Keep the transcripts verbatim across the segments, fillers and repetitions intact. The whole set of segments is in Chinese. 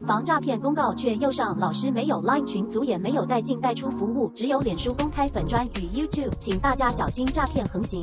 防诈骗公告却又上，老师没有 Line 群组，也没有带进带出服务，只有脸书公开粉专与 YouTube， 请大家小心诈骗横行。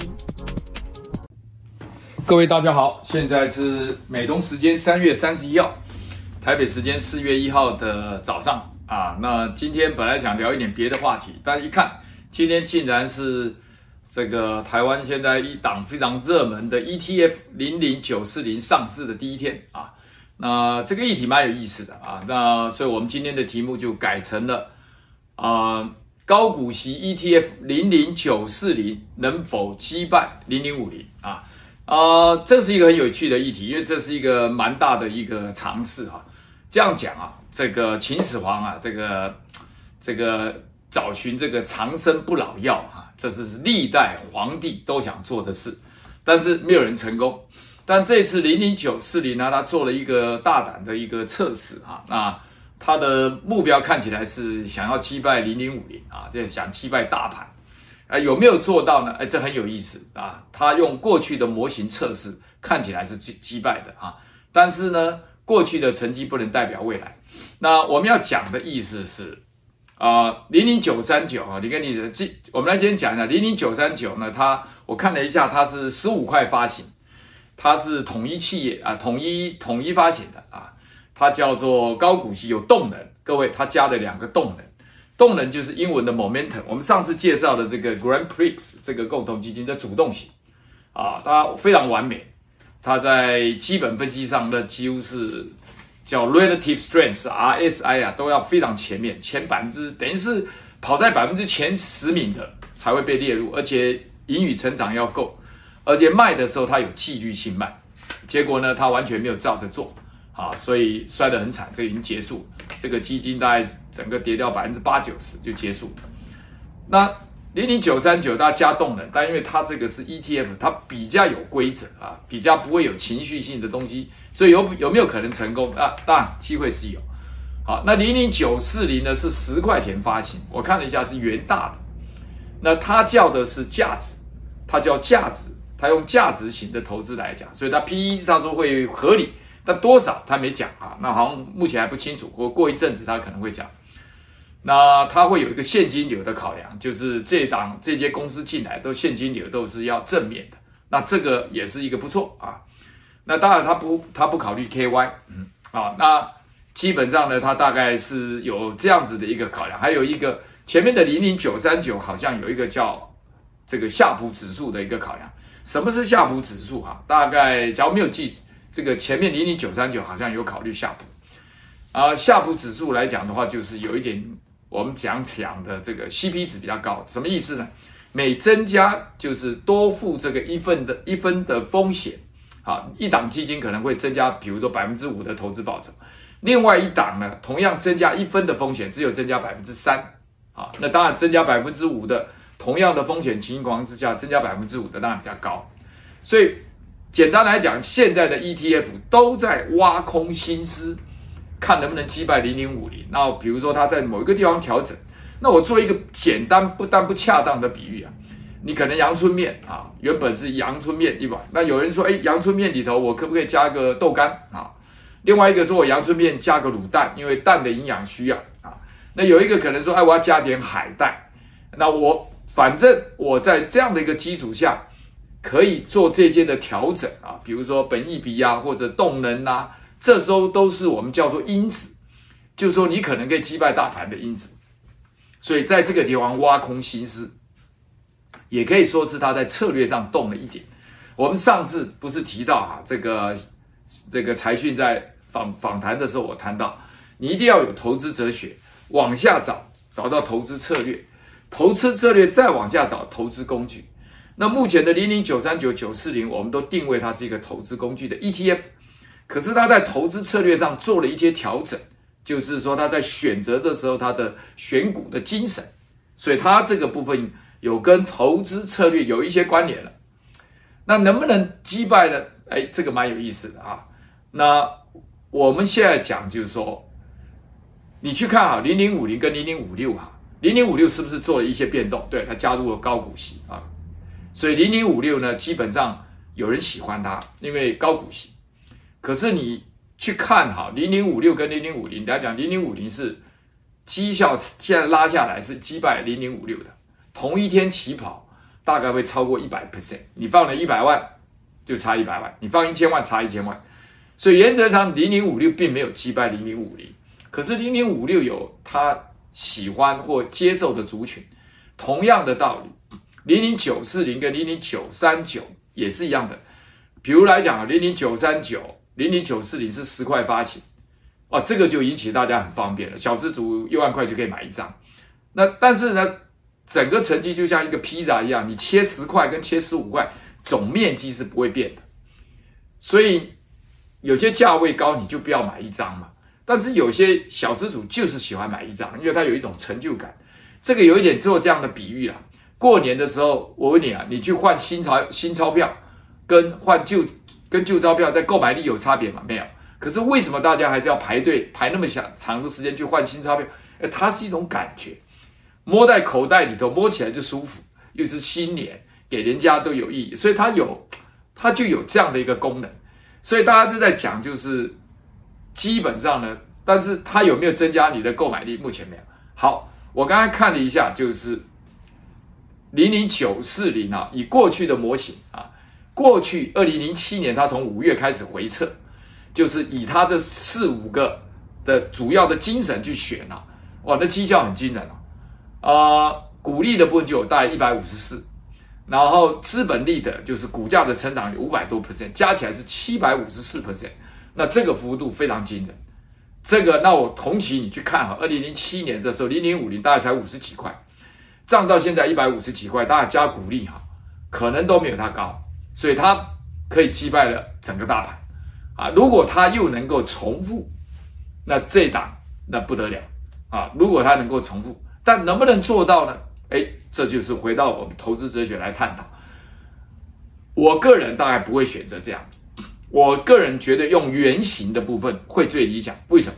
各位大家好，现在是美东时间三月三十一号，台北时间四月一号的早上啊。那今天本来想聊一点别的话题，但一看今天竟然是这个台湾现在一档非常热门的 E T F 零零九四零上市的第一天啊。那这个议题蛮有意思的啊，那所以我们今天的题目就改成了啊、呃、高股息 E T F 零零九四零能否击败零零五零啊？啊、呃，这是一个很有趣的议题，因为这是一个蛮大的一个尝试啊。这样讲啊，这个秦始皇啊，这个这个找寻这个长生不老药啊，这是历代皇帝都想做的事，但是没有人成功。但这次零零九四零呢，他做了一个大胆的一个测试啊，那他的目标看起来是想要击败零零五零啊，就想击败大盘。啊，有没有做到呢？哎，这很有意思啊！他用过去的模型测试，看起来是击击败的啊，但是呢，过去的成绩不能代表未来。那我们要讲的意思是，啊，零零九三九啊，你跟你的记，我们来先讲一下零零九三九呢，它我看了一下，它是十五块发行，它是统一企业啊，统一统一发行的啊，它叫做高股息有动能，各位，它加了两个动能。动能就是英文的 momentum， 我们上次介绍的这个 Grand Prix 这个共同基金的主动型啊，它非常完美，它在基本分析上呢几乎是叫 relative strength R S I 啊，都要非常前面，前百分之等于是跑在百分之前十名的才会被列入，而且盈余成长要够，而且卖的时候它有纪律性卖，结果呢它完全没有照着做。啊，所以摔得很惨，这个已经结束。这个基金大概整个跌掉百分之八九十就结束。那零零九三九它加动能，但因为它这个是 E T F， 它比较有规则啊，比较不会有情绪性的东西，所以有有没有可能成功啊？当然机会是有。好，那零零九四零呢是十块钱发行，我看了一下是元大的，那它叫的是价值，它叫价值，它用价值型的投资来讲，所以它 P E 他说会合理。但多少他没讲啊，那好像目前还不清楚，或过一阵子他可能会讲。那他会有一个现金流的考量，就是这档这些公司进来都现金流都是要正面的，那这个也是一个不错啊。那当然他不他不考虑 K Y， 嗯啊，那基本上呢，他大概是有这样子的一个考量，还有一个前面的零零九三九好像有一个叫这个夏普指数的一个考量。什么是夏普指数啊？大概假如没有记。这个前面零零九三九好像有考虑夏普，啊、呃，夏普指数来讲的话，就是有一点我们讲讲的这个 C P 值比较高，什么意思呢？每增加就是多付这个一分的一分的风险，啊，一档基金可能会增加，比如说百分之五的投资报酬，另外一档呢，同样增加一分的风险，只有增加百分之三，啊，那当然增加百分之五的同样的风险情况之下，增加百分之五的当然比较高，所以。简单来讲，现在的 E T F 都在挖空心思，看能不能击败零零五零。那比如说它在某一个地方调整，那我做一个简单不但不恰当的比喻啊，你可能阳春面啊，原本是阳春面一碗，那有人说，哎，阳春面里头我可不可以加个豆干啊？另外一个说我阳春面加个卤蛋，因为蛋的营养需要啊。那有一个可能说，哎，我要加点海带。那我反正我在这样的一个基础下。可以做这些的调整啊，比如说本益比啊，或者动能啊，这时候都是我们叫做因子，就是说你可能可以击败大盘的因子。所以在这个地方挖空心思，也可以说是他在策略上动了一点。我们上次不是提到哈、啊，这个这个财讯在访访谈的时候，我谈到你一定要有投资哲学，往下找找到投资策略，投资策略再往下找投资工具。那目前的零零九三九九四零，我们都定位它是一个投资工具的 E T F， 可是它在投资策略上做了一些调整，就是说它在选择的时候，它的选股的精神，所以它这个部分有跟投资策略有一些关联了。那能不能击败呢？哎，这个蛮有意思的啊。那我们现在讲就是说，你去看啊，零零五零跟零零五六啊，零零五六是不是做了一些变动？对，它加入了高股息啊。所以零零五六呢，基本上有人喜欢它，因为高股息。可是你去看哈，零零五六跟零零五零来讲，零零五零是绩效现在拉下来是击败零零五六的，同一天起跑大概会超过 百分之百。你放了一百万就差一百万，你放一千万差一千万。所以原则上零零五六并没有击败零零五零，可是零零五六有他喜欢或接受的族群。同样的道理，零零九四零跟零零九三九也是一样的。比如来讲啊，零零九三九、零零九四零是十块发行，哦，这个就引起大家很方便了，小资族一万块就可以买一张。那但是呢，整个成绩就像一个披萨一样，你切十块跟切十五块，总面积是不会变的。所以有些价位高你就不要买一张嘛。但是有些小资主就是喜欢买一张，因为他有一种成就感。这个有一点做这样的比喻啦。过年的时候，我问你啊，你去换新钞新钞票，跟换旧跟旧钞票在购买力有差别吗？没有。可是为什么大家还是要排队排那么长的时间去换新钞票？哎，它是一种感觉，摸在口袋里头，摸起来就舒服，又是新年，给人家都有意义，所以它有它就有这样的一个功能。所以大家就在讲，就是基本上呢，但是它有没有增加你的购买力？目前没有。好，我刚才看了一下，就是零零九四零啊，以过去的模型啊，过去二零零七年它从五月开始回撤，就是以它这四五个的主要的精神去选啊，哇，那绩效很惊人啊！呃，股利的部分就有大概一百五十四，然后资本利的就是股价的成长有五百多 percent， 加起来是七百五十四 percent， 那这个幅度非常惊人。这个，那我同期你去看哈，二零零七年的时候，零零五零大概才五十几块，涨到现在一百五十几块，大家加股利哈，可能都没有它高，所以它可以击败了整个大盘啊。如果它又能够重复，那这档那不得了啊！如果它能够重复，但能不能做到呢？哎，这就是回到我们投资哲学来探讨。我个人大概不会选择这样。我个人觉得用原型的部分会最理想，为什么？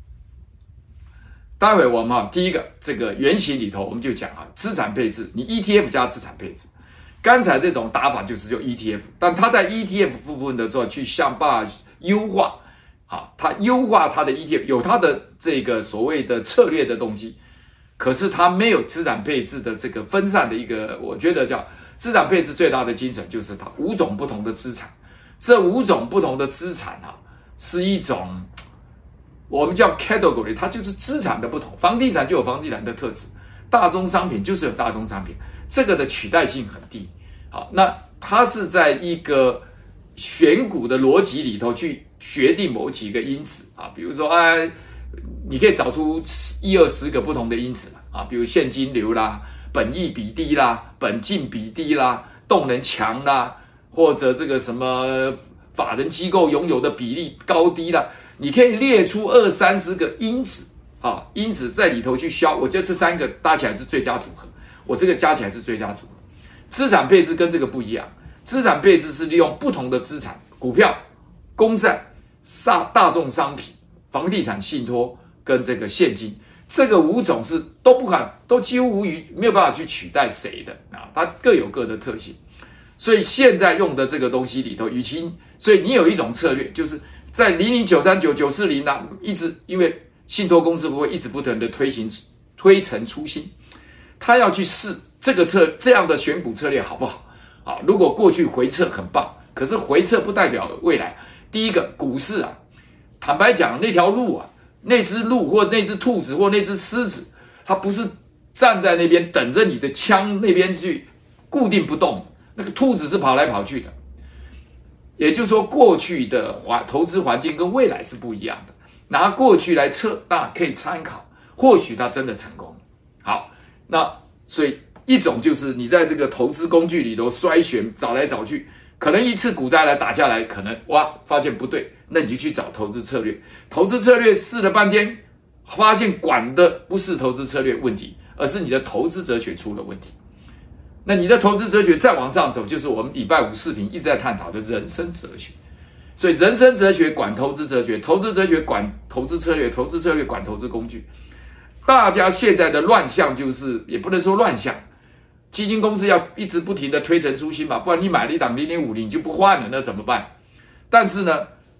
待会我们哈，第一个这个原型里头我们就讲啊，资产配置，你 E T F 加资产配置，刚才这种打法就是就 E T F， 但它在 E T F 部分的时候去想办法优化，啊，它优化它的 E T F 有它的这个所谓的策略的东西，可是它没有资产配置的这个分散的一个，我觉得叫资产配置最大的精神就是它五种不同的资产。这五种不同的资产啊，是一种我们叫 category， 它就是资产的不同。房地产就有房地产的特质，大宗商品就是有大宗商品，这个的取代性很低。好，那它是在一个选股的逻辑里头去决定某几个因子啊，比如说哎，你可以找出一二十个不同的因子啊，比如现金流啦、本益比低啦、本净比低啦、动能强啦。或者这个什么法人机构拥有的比例高低啦，你可以列出二三十个因子啊，因子在里头去消。我觉得这三个搭起来是最佳组合，我这个加起来是最佳组合。资产配置跟这个不一样，资产配置是利用不同的资产，股票、公债、大众商品、房地产信托跟这个现金，这个五种是都不可能，都几乎无余，没有办法去取代谁的啊，它各有各的特性。所以现在用的这个东西里头，与其所以你有一种策略，就是在零零九三九九四零啊，一直因为信托公司会一直不断的推行推陈出新，他要去试这个策这样的选股策略好不好啊？如果过去回撤很棒，可是回撤不代表未来。第一个股市啊，坦白讲，那条路啊，那只鹿或那只兔子或那只狮子，它不是站在那边等着你的枪那边去固定不动。那个兔子是跑来跑去的，也就是说，过去的环投资环境跟未来是不一样的。拿过去来测，那可以参考，或许它真的成功。好，那所以一种就是你在这个投资工具里头筛选，找来找去，可能一次股灾来打下来，可能哇发现不对，那你就去找投资策略。投资策略试了半天，发现管的不是投资策略问题，而是你的投资哲学出了问题。那你的投资哲学再往上走，就是我们礼拜五视频一直在探讨的人生哲学。所以人生哲学管投资哲学，投资哲学管投资策略，投资策略管投资工具。大家现在的乱象就是，也不能说乱象，基金公司要一直不停的推陈出新嘛，不然你买了一档零零五零你就不换了，那怎么办？但是呢，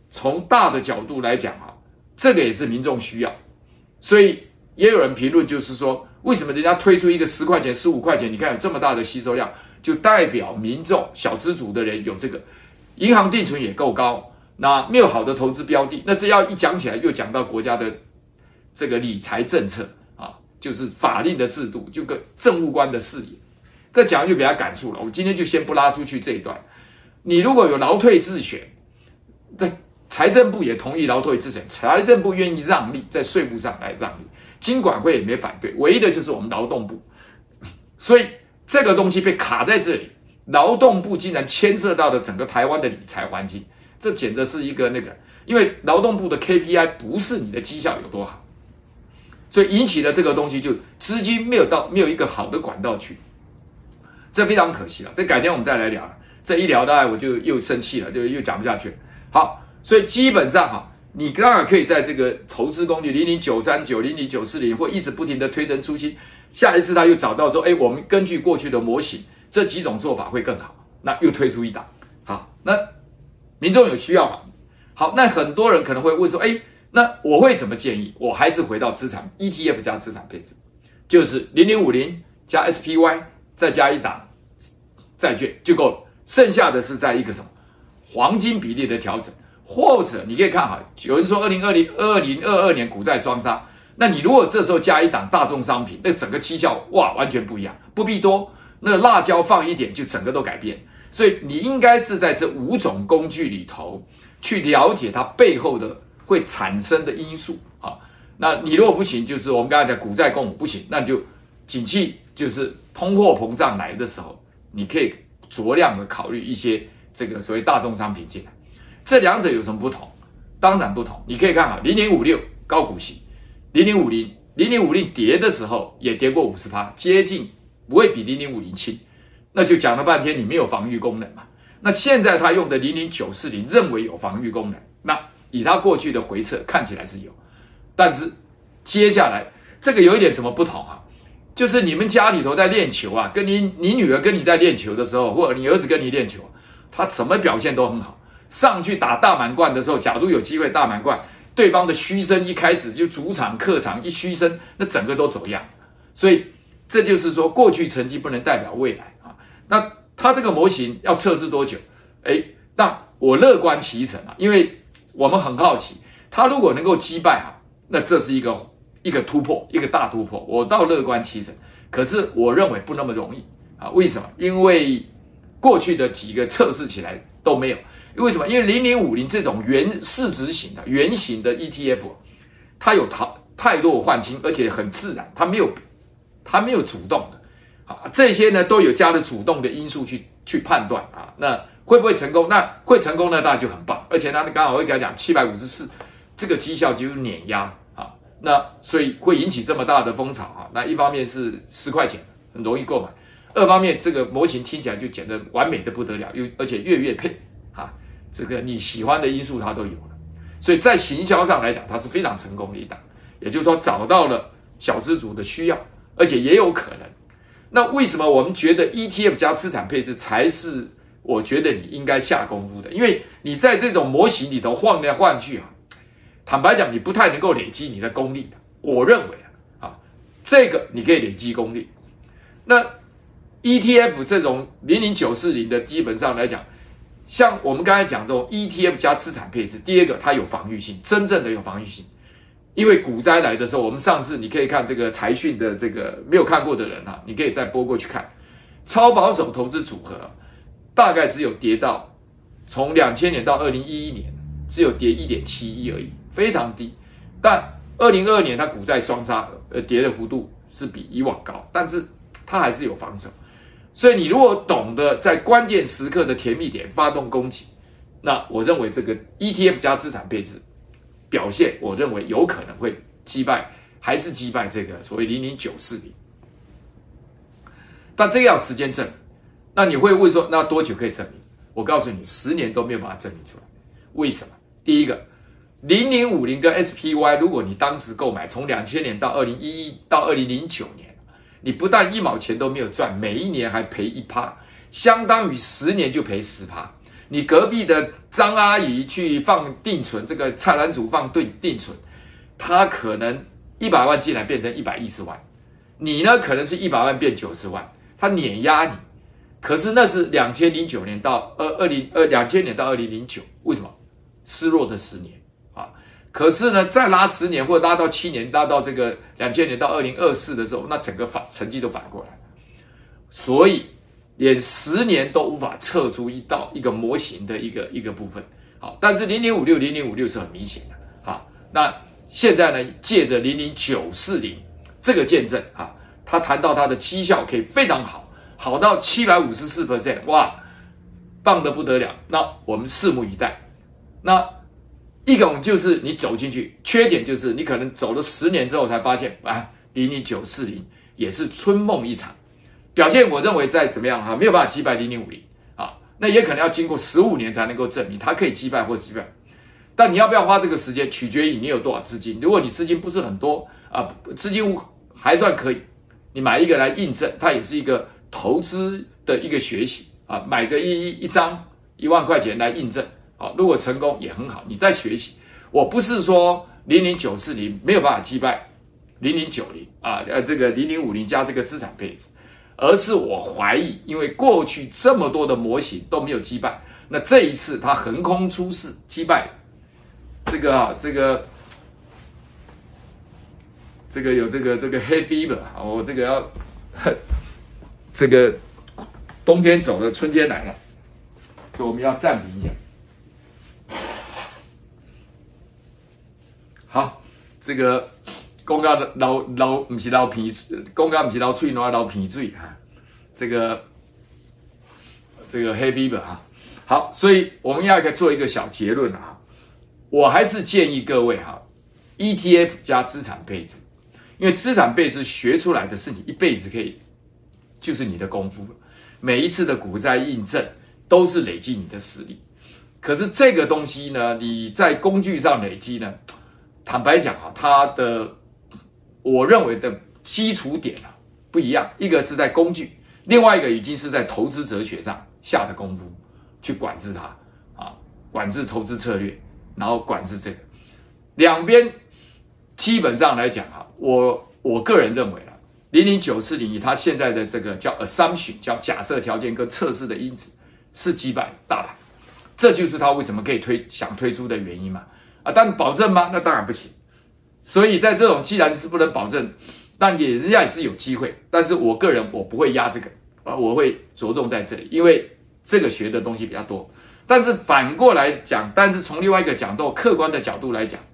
从大的角度来讲啊，这个也是民众需要，所以也有人评论，就是说，为什么人家推出一个十块钱、十五块钱，你看有这么大的吸收量，就代表民众小资族的人有这个，银行定存也够高，那没有好的投资标的，那这要一讲起来，又讲到国家的这个理财政策啊，就是法令的制度，就跟政务官的视野，这讲就比较感触了。我们今天就先不拉出去这一段。你如果有劳退自选，在财政部也同意劳退自选，财政部愿意让利，在税务上来让利，金管会也没反对，唯一的就是我们劳动部，所以这个东西被卡在这里，劳动部竟然牵涉到了整个台湾的理财环境，这简直是一个那个，因为劳动部的 K P I 不是你的绩效有多好，所以引起了这个东西就资金没有到没有一个好的管道去，这非常可惜了。这改天我们再来聊了，这一聊大概我就又生气了，就又讲不下去了。好，所以基本上哈，你当然可以在这个投资工具零零九三九、零零九四零或一直不停的推陈出新，下一次他又找到说，哎，我们根据过去的模型，这几种做法会更好，那又推出一档。好，那民众有需要嘛？好，那很多人可能会问说，哎，那我会怎么建议？我还是回到资产 E T F 加资产配置，就是零零五零加 S P Y 再加一档债券就够了，剩下的是在一个什么黄金比例的调整，或者你可以看好，有人说二零二零、二零二二年股债双杀，那你如果这时候加一档大宗商品，那整个绩效哇完全不一样，不必多，那辣椒放一点就整个都改变。所以你应该是在这五种工具里头去了解它背后的会产生的因素啊。那你如果不行，就是我们刚才讲股债共舞不行，那你就景气就是通货膨胀来的时候，你可以酌量的考虑一些这个所谓大宗商品进来。这两者有什么不同？当然不同。你可以看啊，零零五六高股息，零零五零零零五零跌的时候也跌过 百分之五十， 接近不会比零零五零轻。那就讲了半天你没有防御功能嘛。那现在他用的零零九四零认为有防御功能，那以他过去的回测看起来是有，但是接下来这个有一点什么不同啊？就是你们家里头在练球啊，跟你你女儿跟你在练球的时候，或者你儿子跟你练球，他什么表现都很好。上去打大满贯的时候，假如有机会大满贯，对方的嘘声一开始就主场客场一嘘声，那整个都走样。所以这就是说，过去成绩不能代表未来啊。那他这个模型要测试多久？哎，那我乐观其成啊，因为我们很好奇，他如果能够击败哈，那这是一个一个突破，一个大突破，我倒乐观其成。可是我认为不那么容易啊，为什么？因为过去的几个测试起来都没有。为什么？因为零零五零这种原市值型的原型的 E T F， 它有太弱换氢，而且很自然，它没有它没有主动的啊，这些呢都有加了主动的因素去去判断啊。那会不会成功？那会成功呢，当然就很棒。而且呢，刚好会跟他讲七百五十四，这个绩效就是碾压啊。那所以会引起这么大的风潮啊。那一方面是十块钱很容易购买，二方面这个模型听起来就简直完美的不得了，又而且月月配啊。这个你喜欢的因素它都有了，所以在行销上来讲，它是非常成功的一档。也就是说，找到了小资族的需要，而且也有可能。那为什么我们觉得 E T F 加资产配置才是我觉得你应该下功夫的？因为你在这种模型里头换来换去啊，坦白讲，你不太能够累积你的功力的。我认为啊，这个你可以累积功力。那 E T F 这种零零九四零的，基本上来讲。像我们刚才讲这种 E T F 加资产配置，第二个它有防御性，真正的有防御性。因为股灾来的时候，我们上次你可以看这个财讯的这个没有看过的人啊，你可以再拨过去看，超保守投资组合、啊、大概只有跌到从两千年到二零一一年只有跌 一点七一 而已，非常低。但二零二二年它股债双杀，呃，跌的幅度是比以往高，但是它还是有防守。所以你如果懂得在关键时刻的甜蜜点发动攻击，那我认为这个 E T F 加资产配置表现，我认为有可能会击败，还是击败这个所谓零零九四零。但这个要时间证明。那你会问说，那多久可以证明？我告诉你，十年都没有办法证明出来。为什么？第一个，零零五零跟 S P Y， 如果你当时购买，从两千年到二零一一到二零零九年。你不但一毛钱都没有赚，每一年还赔一趴，相当于十年就赔十趴。 你隔壁的张阿姨去放定存，这个蔡澜祖放定定存，他可能一百万进来变成一百一十万，你呢可能是一百万变九十万，他碾压你。可是那是两千零九年到二二零呃两千年到二零零九，为什么？失落的十年啊。可是呢，再拉十年或者拉到七年，拉到这个两千年到二零二四的时候，那整个反成绩都反过来，所以连十年都无法测出一道一个模型的一个一个部分。好，但是零零五六零零五六是很明显的。好，那现在呢，借着零零九四零这个见证啊，他谈到他的绩效可以非常好，好到 百分之七百五十四， 哇，棒得不得了。那我们拭目以待。那一种就是你走进去，缺点就是你可能走了十年之后才发现，啊，零零九四零也是春梦一场，表现我认为再怎么样啊，没有办法击败零零五零啊，那也可能要经过十五年才能够证明它可以击败或击败。但你要不要花这个时间，取决于你有多少资金。如果你资金不是很多啊，资金还算可以，你买一个来印证，它也是一个投资的一个学习啊，买个一一张一万块钱来印证。好，如果成功也很好，你再学习。我不是说零零九四零没有办法击败零零九零啊，呃，这个零零五零加这个资产配置，而是我怀疑，因为过去这么多的模型都没有击败，那这一次它横空出世击败这个啊，这个这个有这个这个黑 fever 啊，我这个要这个冬天走了，春天来了，所以我们要暂停一下。好，这个讲到流流不是流鼻，讲到不是流嘴暖，流鼻水哈。这个这个黑 fever 哈，好，所以我们要做一个小结论啊。我还是建议各位哈 ，E T F 加资产配置，因为资产配置学出来的是你一辈子可以，就是你的功夫了。每一次的股债印证都是累积你的实力。可是这个东西呢，你在工具上累积呢？坦白讲啊，它的我认为的基础点啊不一样，一个是在工具，另外一个已经是在投资哲学上下的功夫去管制它啊，管制投资策略，然后管制这个两边基本上来讲啊，我我个人认为啊，零零九四零以它现在的这个叫 assumption 叫假设条件跟测试的因子是击败大盘，这就是它为什么可以推想推出的原因嘛。啊，但保证吗？那当然不行。所以在这种既然是不能保证，但也人家也是有机会。但是我个人我不会压这个，啊，我会着重在这里，因为这个学的东西比较多。但是反过来讲，但是从另外一个角度，客观的角度来讲，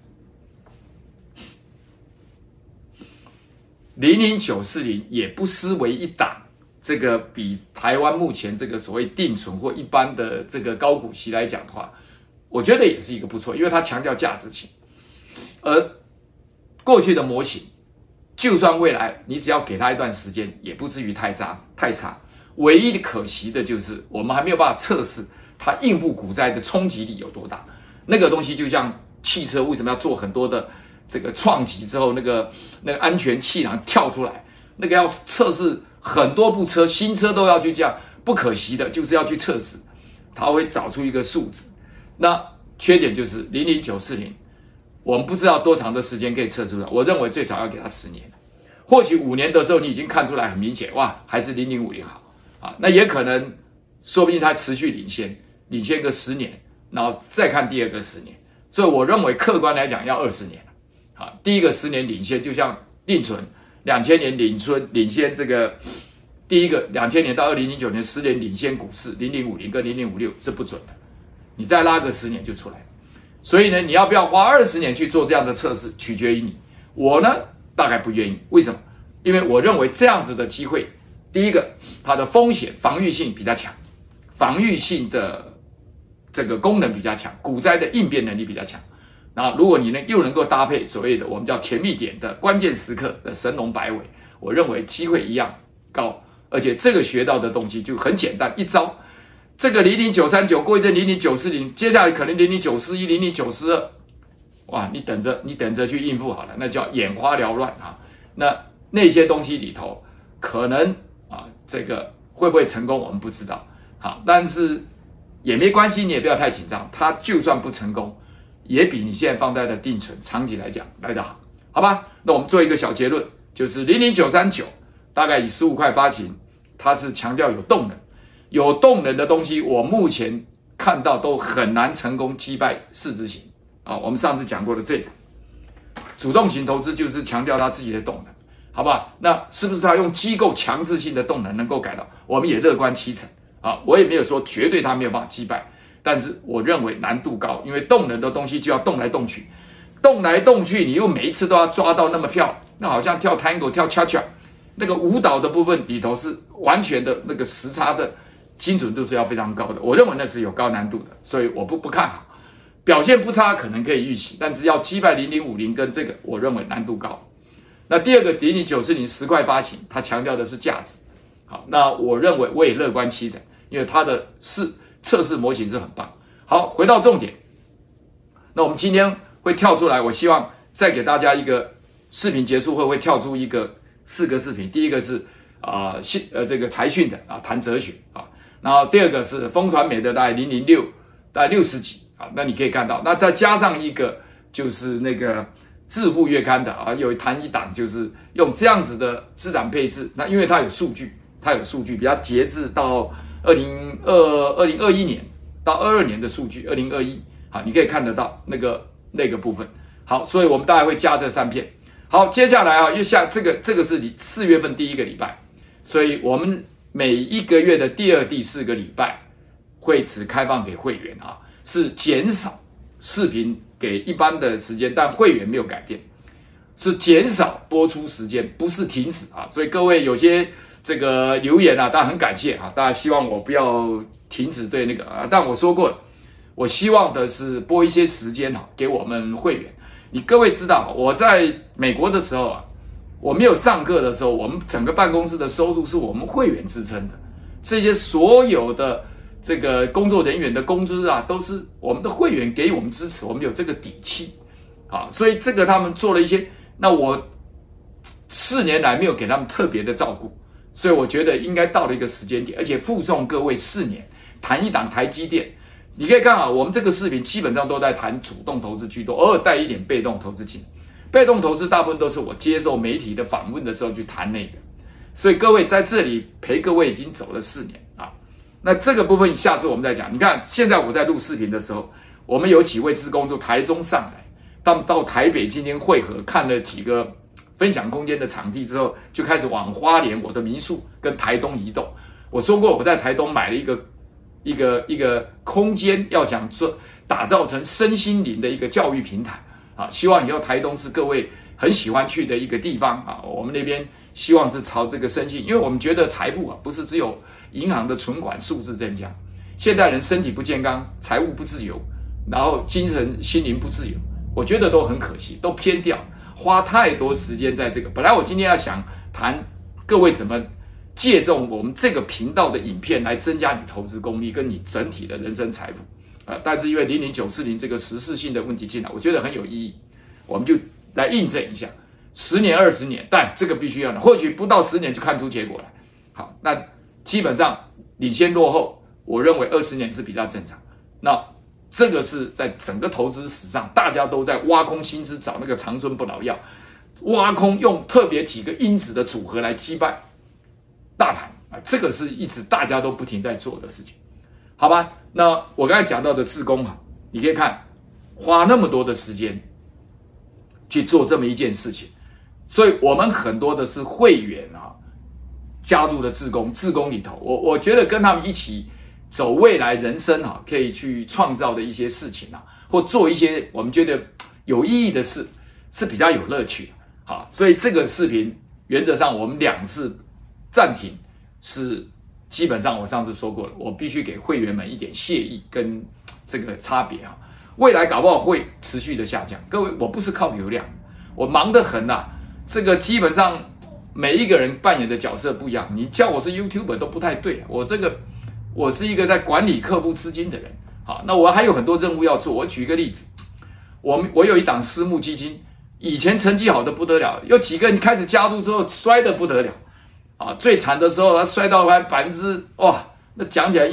零零九四零也不失为一档，这个比台湾目前这个所谓定存或一般的这个高股息来讲的话。我觉得也是一个不错，因为它强调价值性，而过去的模型，就算未来你只要给它一段时间，也不至于太差太差。唯一的可惜的就是我们还没有办法测试它应付股灾的冲击力有多大。那个东西就像汽车为什么要做很多的这个创击之后，那个那个安全气囊跳出来，那个要测试很多部车，新车都要去这样，不可惜的就是要去测试，它会找出一个数值。那缺点就是零零九四零，我们不知道多长的时间可以测出来。我认为最少要给它十年，或许五年的时候你已经看出来很明显，哇，还是零零五零好啊。那也可能，说不定它持续领先，领先个十年，然后再看第二个十年。所以我认为客观来讲要二十年啊。第一个十年领先，就像定存两千年领春领先这个第一个两千年到二零零九年十年领先股市零零五零跟零零五六是不准的。你再拉个十年就出来了，所以呢，你要不要花二十年去做这样的测试，取决于你。我呢，大概不愿意。为什么？因为我认为这样子的机会，第一个，它的风险防御性比较强，防御性的这个功能比较强，股灾的应变能力比较强。然后，如果你呢又能够搭配所谓的我们叫甜蜜点的关键时刻的神龙摆尾，我认为机会一样高，而且这个学到的东西就很简单，一招。这个零零九三九过一阵零零九四零，接下来可能零零九四一、零零九四二，哇，你等着，你等着去应付好了，那叫眼花缭乱啊。那那些东西里头，可能啊，这个会不会成功，我们不知道。好，但是也没关系，你也不要太紧张，它就算不成功，也比你现在放贷的定存长期来讲来得好，好吧？那我们做一个小结论，就是零零九三九大概以十五块发行，它是强调有动能，有动能的东西，我目前看到都很难成功击败市值型啊。我们上次讲过的这个主动型投资就是强调它自己的动能，好不好？那是不是它用机构强制性的动能能够改到？我们也乐观七成啊，我也没有说绝对它没有办法击败，但是我认为难度高，因为动能的东西就要动来动去，动来动去，你又每一次都要抓到那么漂，那好像跳 tango 跳 cha cha， 那个舞蹈的部分里头是完全的那个时差的精准度是要非常高的，我认为那是有高难度的，所以我不不看好。表现不差可能可以预期，但是要击败零零五零跟这个，我认为难度高。那第二个零零九四零十块发行，它强调的是价值。好，那我认为我也乐观七成，因为它的试测试模型是很棒。好，回到重点，那我们今天会跳出来，我希望再给大家一个视频结束后会跳出一个四个视频，第一个是啊信、呃、呃这个财讯的啊谈哲学啊，然后第二个是风传媒的大概零零六大概六十几。啊，那你可以看到，那再加上一个就是那个致富月刊的啊，有谈一档就是用这样子的资产配置，那因为它有数据，它有数据，比较截至到二零二二零二一年到二二年的数据，二零二一，好，你可以看得到那个那个部分。好，所以我们大概会加这三片。好，接下来啊，因为下这个这个是四月份第一个礼拜，所以我们每一个月的第二、第四个礼拜会只开放给会员啊。是减少视频给一般的时间，但会员没有改变，是减少播出时间，不是停止啊。所以各位有些这个留言啊，大家很感谢啊，大家希望我不要停止对那个啊，但我说过了，我希望的是播一些时间哈给我们会员。你各位知道，我在美国的时候啊，我没有上课的时候，我们整个办公室的收入是我们会员支撑的，这些所有的。这个工作人员的工资啊，都是我们的会员给我们支持，我们有这个底气啊，所以这个他们做了一些，那我四年来没有给他们特别的照顾，所以我觉得应该到了一个时间点，而且负重各位四年谈一档台积电，你可以看啊，我们这个视频基本上都在谈主动投资居多，偶尔带一点被动投资进来，被动投资大部分都是我接受媒体的访问的时候去谈那个，所以各位在这里陪各位已经走了四年。那这个部分下次我们再讲。你看，现在我在录视频的时候，我们有几位志工从台中上来，到到台北今天会合，看了几个分享空间的场地之后，就开始往花莲我的民宿跟台东移动。我说过，我在台东买了一个一个一个空间，要想做打造成身心灵的一个教育平台啊，希望以后台东是各位很喜欢去的一个地方啊。我们那边希望是朝这个身心，因为我们觉得财富啊，不是只有银行的存款数字增加，现代人身体不健康，财务不自由，然后精神心灵不自由，我觉得都很可惜，都偏掉，花太多时间在这个。本来我今天要想谈各位怎么借重我们这个频道的影片来增加你投资功力跟你整体的人生财富啊、呃，但是因为零零九四零这个时事性的问题进来，我觉得很有意义，我们就来印证一下，十年二十年，但这个必须要的，或许不到十年就看出结果来。好，那基本上领先落后，我认为二十年是比较正常。那这个是在整个投资史上，大家都在挖空心思找那个长春不老药，挖空用特别几个因子的组合来击败大盘啊，这个是一直大家都不停在做的事情，好吧？那我刚才讲到的志工啊，你可以看花那么多的时间去做这么一件事情，所以我们很多的是会员啊。加入的志工，志工里头，我我觉得跟他们一起走未来人生哈、啊，可以去创造的一些事情啊，或做一些我们觉得有意义的事，是比较有乐趣的。好，所以这个视频原则上我们两次暂停，是基本上我上次说过了，我必须给会员们一点谢意跟这个差别啊。未来搞不好会持续的下降。各位，我不是靠流量，我忙得很啊，这个基本上。每一个人扮演的角色不一样，你叫我是 YouTuber 都不太对。我这个，我是一个在管理客户资金的人。好，那我还有很多任务要做。我举一个例子，我们我有一档私募基金，以前成绩好的不得了，有几个人开始加入之后衰得不得了。啊，最惨的时候他衰到还百分之哇，那讲起来，因为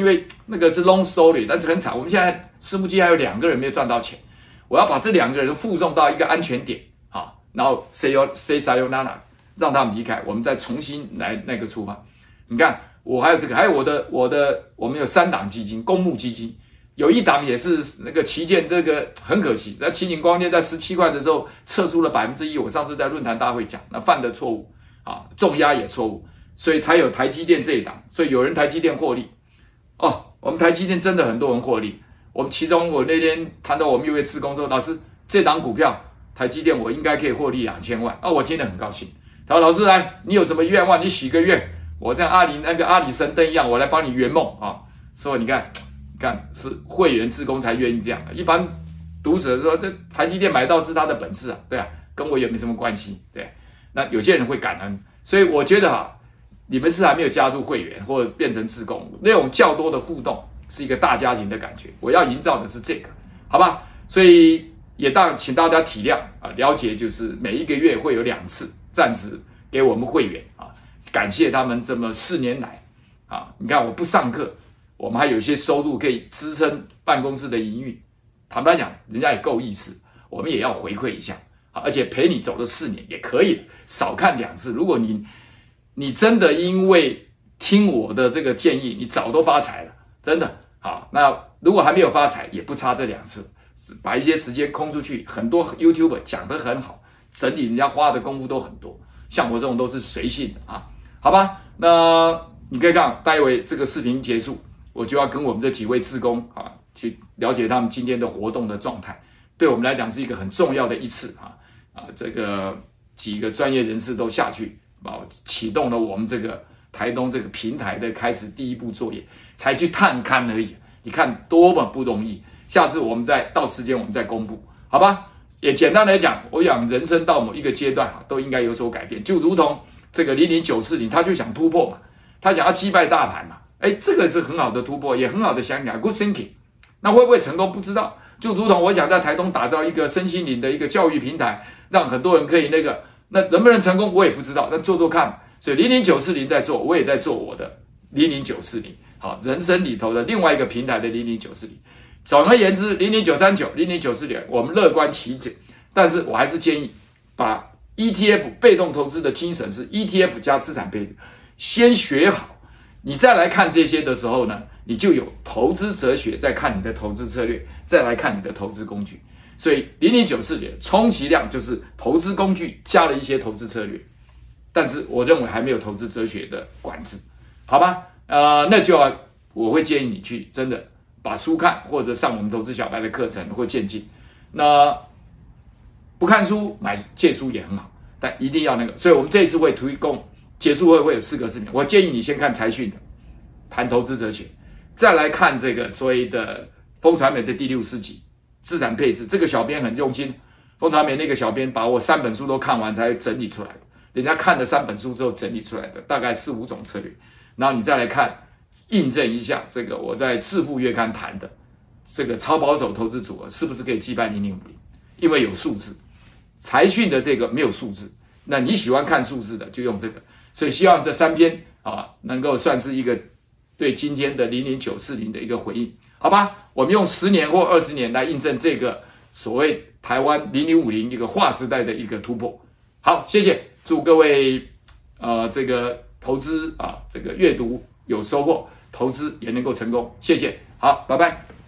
那个是 long story， 但是很惨。我们现在私募基金还有两个人没有赚到钱，我要把这两个人附送到一个安全点啊，然后 say say sayonara， 让他们离开，我们再重新来那个出发。你看，我还有这个，还有我的我的，我们有三档基金，公募基金，有一档也是那个旗舰，这个很可惜，在奇景光电在十七块的时候撤出了百分之一，我上次在论坛大会讲，那犯的错误啊，重压也错误，所以才有台积电这一档，所以有人台积电获利哦，我们台积电真的很多人获利，我们其中我那天谈到我们一位志工说，老师这档股票台积电我应该可以获利两千万，啊，我听得很高兴，他说老师来，你有什么愿望你许个愿。我像阿里那个阿里神灯一样，我来帮你圆梦啊！所以你看，你看是会员志工才愿意这样。一般读者说，这台积电买到是他的本事啊，对啊，跟我也没什么关系，对。那有些人会感恩，所以我觉得啊，你们是还没有加入会员或者变成志工，那种较多的互动是一个大家庭的感觉。我要营造的是这个，好吧？所以也当请大家体谅啊，了解就是每一个月会有两次，暂时给我们会员啊。感谢他们这么四年来啊！你看我不上课，我们还有一些收入可以支撑办公室的营运。坦白讲，人家也够意思，我们也要回馈一下啊！而且陪你走了四年也可以，少看两次。如果你你真的因为听我的这个建议，你早都发财了，真的啊！那如果还没有发财，也不差这两次，把一些时间空出去。很多 YouTuber 讲得很好，整理人家花的功夫都很多，像我这种都是随性的啊。好吧，那你可以看，待会这个视频结束，我就要跟我们这几位志工啊，去了解他们今天的活动的状态。对我们来讲是一个很重要的一次啊啊，这个几个专业人士都下去啊，启动了我们这个台东这个平台的开始第一步作业，才去探勘而已。你看多么不容易！下次我们再到时间我们再公布，好吧？也简单来讲，我想人生到某一个阶段啊，都应该有所改变，就如同。这个零零九四零，他就想突破嘛，他想要击败大盘嘛，哎，这个是很好的突破，也很好的想法 ，good thinking。那会不会成功？不知道。就如同我想在台东打造一个身心灵的一个教育平台，让很多人可以那个，那能不能成功我也不知道，那做做看。所以零零九四零在做，我也在做我的零零九四零，好，人生里头的另外一个平台的零零九四零。总而言之，零零九三九、零零九四零，我们乐观其成，但是我还是建议把。E T F 被动投资的精神是 E T F 加资产配置，先学好，你再来看这些的时候呢，你就有投资哲学，再看你的投资策略，再来看你的投资工具。所以零零九四年充其量就是投资工具加了一些投资策略，但是我认为还没有投资哲学的管制，好吧？呃，那就要我会建议你去真的把书看，或者上我们投资小白的课程或渐进。那不看书买借书也很好，但一定要那个。所以我们这一次会推供结束会会有四个视频，我建议你先看财讯的谈投资哲学，再来看这个所谓的风传媒的第六十集资产配置。这个小编很用心，风传媒那个小编把我三本书都看完才整理出来的，人家看了三本书之后整理出来的，大概四五种策略。然后你再来看印证一下这个我在致富月刊谈的这个超保守投资组合是不是可以击败零零五零，因为有数字。财讯的这个没有数字，那你喜欢看数字的就用这个，所以希望这三篇啊能够算是一个对今天的零零九四零的一个回应，好吧？我们用十年或二十年来印证这个所谓台湾零零五零一个划时代的一个突破。好，谢谢，祝各位呃这个投资啊这个阅读有收获，投资也能够成功，谢谢，好，拜拜。